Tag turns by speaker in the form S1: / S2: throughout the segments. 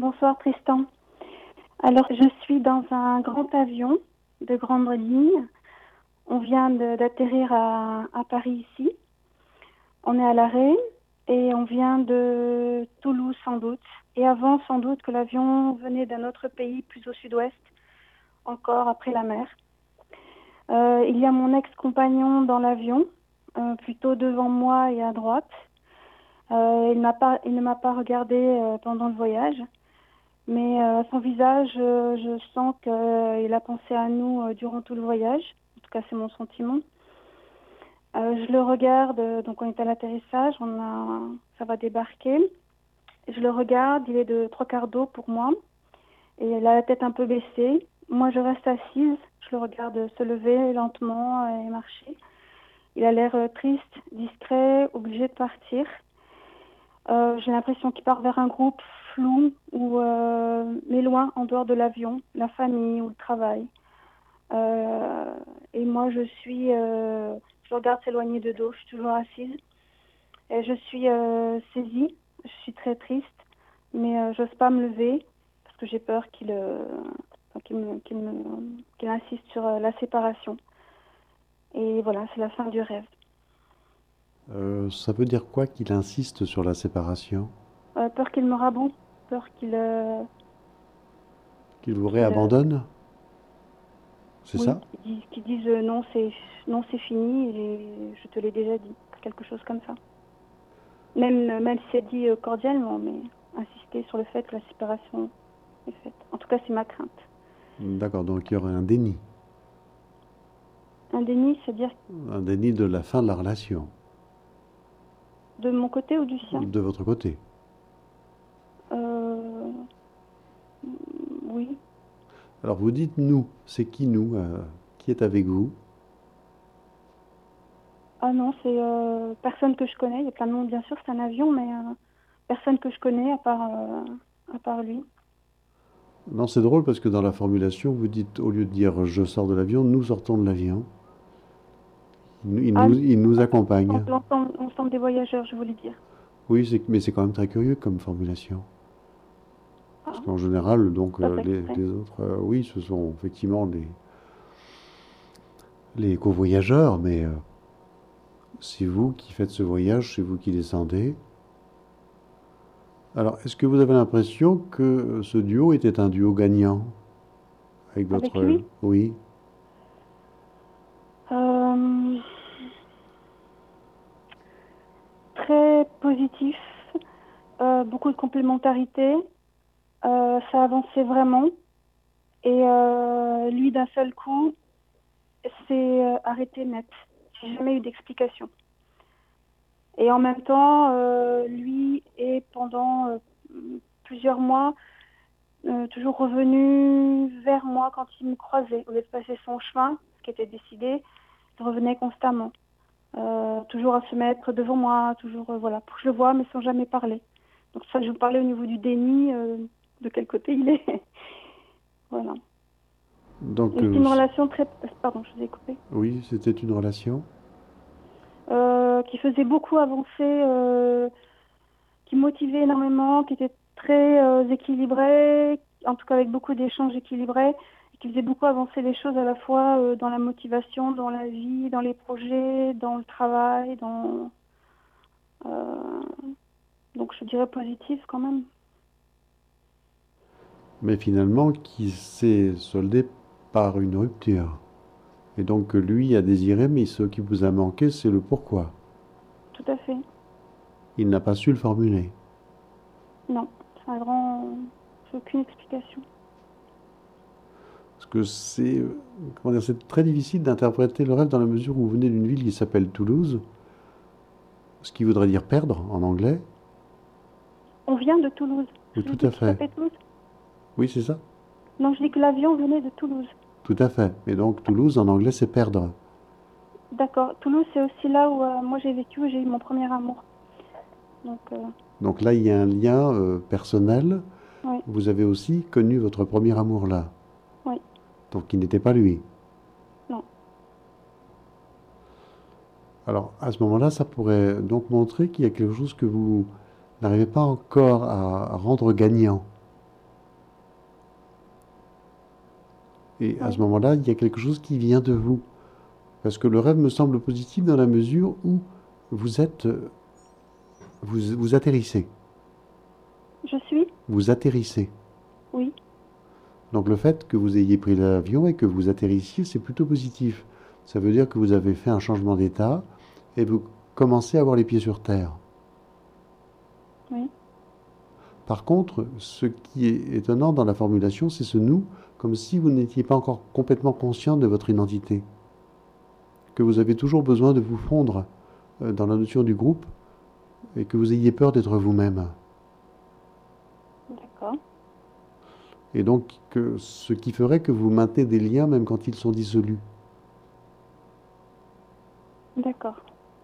S1: Bonsoir Tristan. Alors, je suis dans un grand avion de grande ligne. On vient d'atterrir à Paris ici. On est à l'arrêt et on vient de Toulouse sans doute. Et avant, sans doute que l'avion venait d'un autre pays plus au sud-ouest, encore après la mer. Il y a mon ex-compagnon dans l'avion, plutôt devant moi et à droite. Il ne m'a pas regardé pendant le voyage. Mais son visage, je sens qu'il a pensé à nous durant tout le voyage. En tout cas, c'est mon sentiment. Je le regarde, donc on est à l'atterrissage, ça va débarquer. Je le regarde, il est de 3/4 d'eau pour moi. Et il a la tête un peu baissée. Moi, je reste assise. Je le regarde se lever lentement et marcher. Il a l'air triste, discret, obligé de partir. J'ai l'impression qu'il part vers un groupe flou, mais loin, en dehors de l'avion, la famille ou le travail. Et moi, je regarde s'éloigner de dos, je suis toujours assise. Et je suis saisie, je suis très triste, mais j'ose pas me lever parce que j'ai peur qu'il insiste sur la séparation. Et voilà, c'est la fin du rêve.
S2: Ça veut dire quoi qu'il insiste sur la séparation?
S1: Peur qu'il me rabonde, peur
S2: Qu'il vous
S1: qu'il
S2: réabandonne? C'est
S1: oui,
S2: ça?
S1: qui disent non, c'est fini et je te l'ai déjà dit, quelque chose comme ça. Même si c'est dit cordialement, mais insister sur le fait que la séparation est faite. En tout cas, c'est ma crainte.
S2: D'accord, donc il y aurait un déni.
S1: Un déni, c'est-à-dire
S2: Un déni de la fin de la relation,
S1: de mon côté ou du sien.
S2: de votre côté.
S1: Euh, oui.
S2: Alors vous dites nous, c'est qui nous? Qui est avec vous?
S1: Ah non, c'est personne que je connais. Il y a plein de monde, bien sûr, c'est un avion, mais personne que je connais à part lui.
S2: Non, c'est drôle parce que dans la formulation, vous dites, au lieu de dire je sors de l'avion, nous sortons de l'avion.
S1: Ah,
S2: Il nous accompagne.
S1: l'ensemble des voyageurs, je voulais dire.
S2: Oui, mais c'est quand même très curieux comme formulation. Parce
S1: Ah,
S2: qu'en général, donc,
S1: pas exprès.
S2: les autres, oui, ce sont effectivement les covoyageurs, mais c'est vous qui faites ce voyage, c'est vous qui descendez. Alors, est-ce que vous avez l'impression que ce duo était un duo gagnant avec
S1: Avec
S2: votre...
S1: lui,
S2: Oui,
S1: euh, très positif, beaucoup de complémentarité. Ça avançait vraiment. Et lui, d'un seul coup, s'est arrêté net. J'ai jamais eu d'explication. Et en même temps, lui est pendant plusieurs mois toujours revenu vers moi quand il me croisait. Au lieu de passer son chemin, ce qui était décidé, il revenait constamment. Toujours à se mettre devant moi, toujours, voilà, pour que je le voie, mais sans jamais parler. Donc ça, je vous parlais au niveau du déni, de quel côté il est. Voilà.
S2: donc,
S1: Et c'est une relation très... Pardon, je vous ai coupé.
S2: oui, c'était une relation.
S1: Qui faisait beaucoup avancer, qui motivait énormément, qui était très équilibré, en tout cas avec beaucoup d'échanges équilibrés, et qui faisait beaucoup avancer les choses à la fois dans la motivation, dans la vie, dans les projets, dans le travail, euh, donc je dirais positif quand même.
S2: Mais finalement qui s'est soldé par une rupture. Et donc que lui a désiré, mais ce qui vous a manqué, c'est le pourquoi.
S1: Tout à fait.
S2: Il n'a pas su le formuler.
S1: Non, c'est un grand... J'ai aucune explication.
S2: Parce que comment dire, c'est très difficile d'interpréter le rêve dans la mesure où vous venez d'une ville qui s'appelle Toulouse, ce qui voudrait dire perdre en anglais.
S1: On vient de Toulouse.
S2: Oui,
S1: Je vous ai
S2: tout
S1: dit
S2: à
S1: qu'il
S2: fait.
S1: s'appelait Toulouse.
S2: Oui, c'est ça.
S1: Non, je dis que l'avion venait de Toulouse.
S2: Tout à fait. Mais donc Toulouse en anglais, c'est perdre.
S1: D'accord. Toulouse, c'est aussi là où moi j'ai vécu, où j'ai eu mon premier amour. Donc,
S2: Donc là, il y a un lien personnel.
S1: oui,
S2: Vous avez aussi connu votre premier amour là.
S1: oui,
S2: Donc il n'était pas lui.
S1: non.
S2: Alors à ce moment-là, ça pourrait donc montrer qu'il y a quelque chose que vous n'arrivez pas encore à rendre gagnant. Et à ce
S1: Oui,
S2: moment-là, il y a quelque chose qui vient de vous. Parce que le rêve me semble positif dans la mesure où vous êtes, vous atterrissez.
S1: je suis.
S2: Vous atterrissez.
S1: Oui,
S2: Donc le fait que vous ayez pris l'avion et que vous atterrissiez, c'est plutôt positif. Ça veut dire que vous avez fait un changement d'état et vous commencez à avoir les pieds sur terre.
S1: oui,
S2: Par contre, ce qui est étonnant dans la formulation, c'est ce nous, comme si vous n'étiez pas encore complètement conscient de votre identité, que vous avez toujours besoin de vous fondre dans la notion du groupe et que vous ayez peur d'être vous-même.
S1: d'accord,
S2: Et donc, ce qui ferait que vous maintenez des liens même quand ils sont dissolus.
S1: d'accord,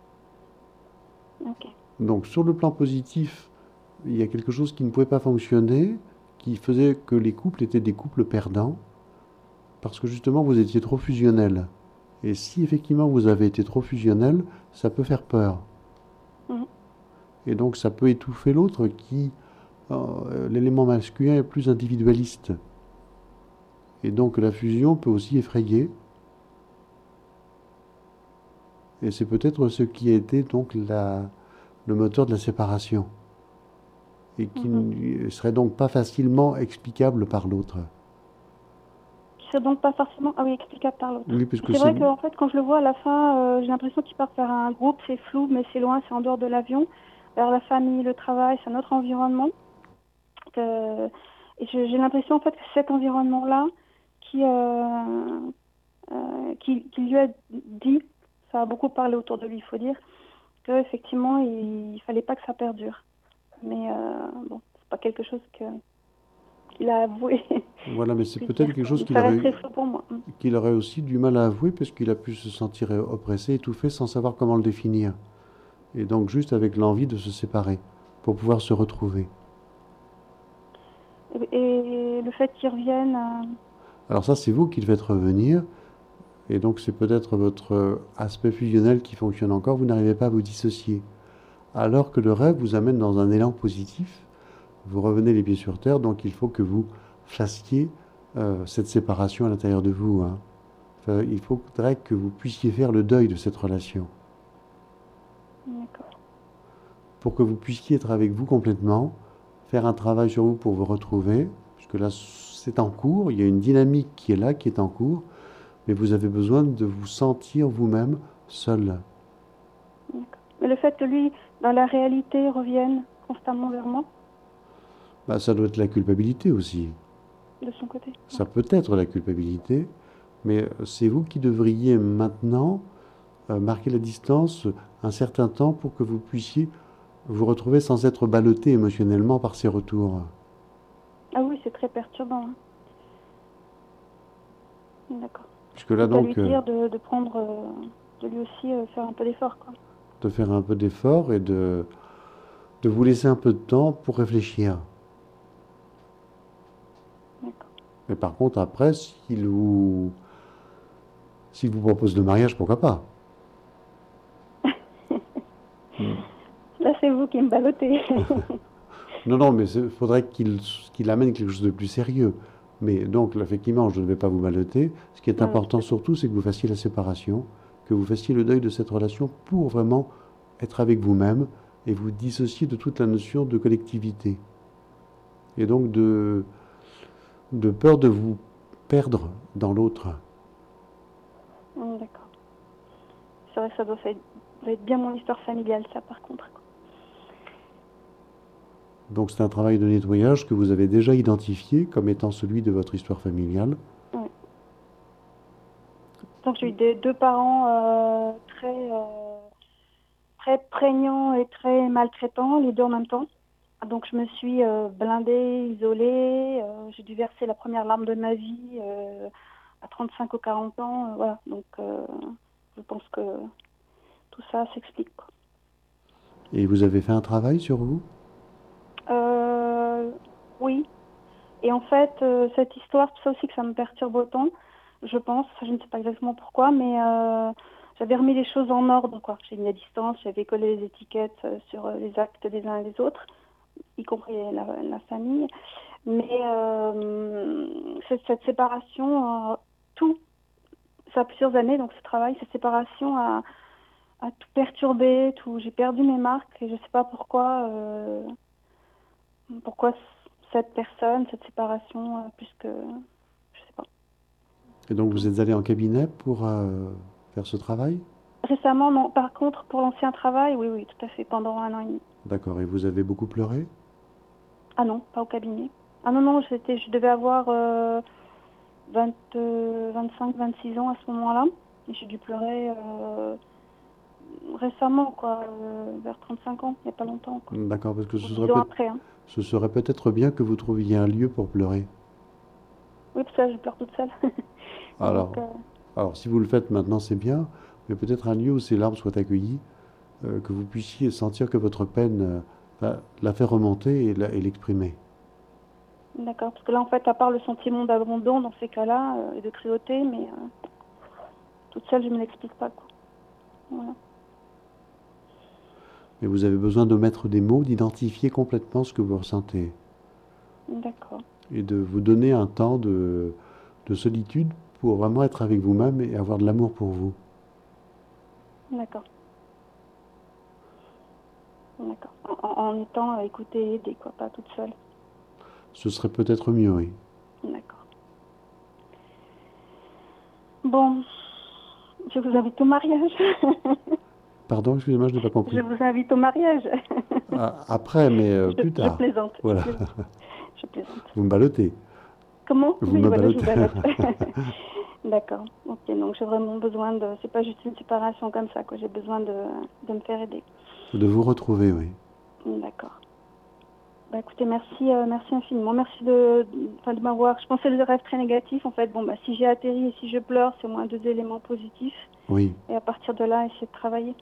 S1: ok.
S2: Donc, sur le plan positif, il y a quelque chose qui ne pouvait pas fonctionner, qui faisait que les couples étaient des couples perdants, parce que justement, vous étiez trop fusionnels. Et si effectivement vous avez été trop fusionnel, ça peut faire peur.
S1: Mhm.
S2: Et donc ça peut étouffer l'autre qui, l'élément masculin est plus individualiste. Et donc la fusion peut aussi effrayer. Et c'est peut-être ce qui a été donc le moteur de la séparation. Et qui
S1: Mhm.
S2: ne serait donc pas facilement explicable par l'autre.
S1: Qui serait donc pas forcément, ah oui, explicable par l'autre.
S2: Oui, parce
S1: Mais
S2: que
S1: c'est
S2: c'est...
S1: vrai qu'en fait, quand je le vois à la fin, j'ai l'impression qu'il part faire un groupe, c'est flou, mais c'est loin, c'est en dehors de l'avion, vers la famille, le travail, c'est un autre environnement. Et j'ai l'impression en fait que cet environnement-là, qui, qui lui a dit, ça a beaucoup parlé autour de lui, il faut dire, que effectivement, il fallait pas que ça perdure. Mais bon, c'est pas quelque chose qu'il a avoué,
S2: Voilà, mais
S1: si je
S2: c'est
S1: puis
S2: peut-être
S1: dire,
S2: quelque
S1: quoi.
S2: chose
S1: Mais ça reste très flou pour moi.
S2: qu'il aurait aussi du mal à avouer parce qu'il a pu se sentir oppressé, étouffé sans savoir comment le définir. Et donc juste avec l'envie de se séparer pour pouvoir se retrouver.
S1: Et le fait qu'il revienne,
S2: Alors ça, c'est vous qui le faites revenir, et donc c'est peut-être votre aspect fusionnel qui fonctionne encore, vous n'arrivez pas à vous dissocier. Alors que le rêve vous amène dans un élan positif, vous revenez les pieds sur terre, donc il faut que vous fassiez cette séparation à l'intérieur de vous. Hein. Enfin, il faudrait que vous puissiez faire le deuil de cette relation,
S1: d'accord.
S2: pour que vous puissiez être avec vous complètement, faire un travail sur vous pour vous retrouver, puisque là c'est en cours, il y a une dynamique qui est là, qui est en cours, mais vous avez besoin de vous sentir vous-même seul.
S1: D'accord. Mais le fait que lui, dans la réalité, revienne constamment vers moi,
S2: Bah, ça doit être la culpabilité aussi.
S1: de son côté.
S2: Ça
S1: D'accord.
S2: peut être la culpabilité, mais c'est vous qui devriez maintenant marquer la distance un certain temps pour que vous puissiez vous retrouver sans être ballotté émotionnellement par ces retours.
S1: Ah oui, c'est très perturbant, hein. D'accord.
S2: Puisque là
S1: Donc à lui
S2: donc,
S1: dire de prendre, de lui aussi faire un peu d'effort, quoi.
S2: de faire un peu d'effort et de vous laisser un peu de temps pour réfléchir.
S1: D'accord.
S2: Mais par contre, après, s'il vous propose le mariage, pourquoi pas?
S1: Là, c'est vous qui me ballottez.
S2: Non, non, mais il faudrait qu'il amène quelque chose de plus sérieux. Mais donc, effectivement, je ne vais pas vous balloter. Ce qui est
S1: Non,
S2: important
S1: tout à fait.
S2: surtout, c'est que vous fassiez la séparation, que vous fassiez le deuil de cette relation pour vraiment être avec vous-même et vous dissocier de toute la notion de collectivité. Et donc de peur de vous perdre dans l'autre.
S1: D'accord. C'est vrai que doit être bien mon histoire familiale, ça, par contre, quoi.
S2: Donc c'est un travail de nettoyage que vous avez déjà identifié comme étant celui de votre histoire familiale.
S1: Ouais. Donc j'ai eu des deux parents très prégnants et très maltraitants, les deux en même temps. Donc je me suis blindée, isolée. J'ai dû verser la première larme de ma vie à 35 ou 40 ans. Voilà. Donc je pense que tout ça s'explique, quoi.
S2: Et vous avez fait un travail sur vous?
S1: Euh, oui. Et en fait, cette histoire, c'est pour ça aussi que ça me perturbe autant, je pense. Je ne sais pas exactement pourquoi, mais j'avais remis les choses en ordre, quoi. J'ai mis la distance, j'avais collé les étiquettes sur les actes des uns et des autres, y compris la famille. Mais cette séparation, tout, ça a plusieurs années, donc ce travail, cette séparation a tout perturbé, tout. J'ai perdu mes marques et je ne sais pas pourquoi cette personne, cette séparation, plus que, je sais pas.
S2: Et donc vous êtes allé en cabinet pour faire ce travail?
S1: Récemment, non. Par contre, pour l'ancien travail, oui, oui, tout à fait, pendant 1 an et demi.
S2: D'accord. Et vous avez beaucoup pleuré?
S1: Ah non, pas au cabinet. Ah non, non, je devais avoir 25, 26 ans à ce moment-là. Et j'ai dû pleurer récemment, quoi, vers 35 ans, il n'y a pas longtemps, quoi.
S2: D'accord, parce que
S1: Ou 10 ans après, hein.
S2: ce serait peut-être bien que vous trouviez un lieu pour pleurer.
S1: Oui, parce que je pleure toute seule. Donc,
S2: Alors, alors si vous le faites maintenant, c'est bien, mais peut-être un lieu où ces larmes soient accueillies, que vous puissiez sentir que votre peine la fait remonter et l'exprimer.
S1: d'accord. Parce que là, en fait, à part le sentiment d'abandon dans ces cas-là, et de cruauté, mais toute seule, je ne me l'explique pas, quoi. Voilà.
S2: Mais vous avez besoin de mettre des mots, d'identifier complètement ce que vous ressentez
S1: D'accord.
S2: et de vous donner un temps de solitude pour vraiment être avec vous-même et avoir de l'amour pour vous.
S1: D'accord. D'accord. En étant écoutée et aidée, quoi, pas toute seule.
S2: Ce serait peut-être mieux, oui.
S1: D'accord. Bon, je vous invite au mariage.
S2: Pardon, excusez-moi, je n'ai pas
S1: Je
S2: compris.
S1: vous invite au mariage.
S2: Après, mais plus
S1: Je
S2: tard.
S1: plaisante.
S2: Voilà,
S1: Je plaisante.
S2: vous me ballottez.
S1: Comment?
S2: Vous
S1: Oui,
S2: me
S1: voilà, je vous
S2: ballottez.
S1: ballotte. D'accord. Ok, donc j'ai vraiment besoin de... C'est pas juste une séparation comme ça, quoi. J'ai besoin de me faire aider.
S2: De vous retrouver, oui.
S1: D'accord. Bah écoutez, merci, merci infiniment. Merci enfin, de m'avoir... Je pensais le rêve très négatif. En fait, bon, bah si j'ai atterri et si je pleure, c'est au moins 2 éléments positifs.
S2: Oui.
S1: Et à partir de là, essayer de travailler.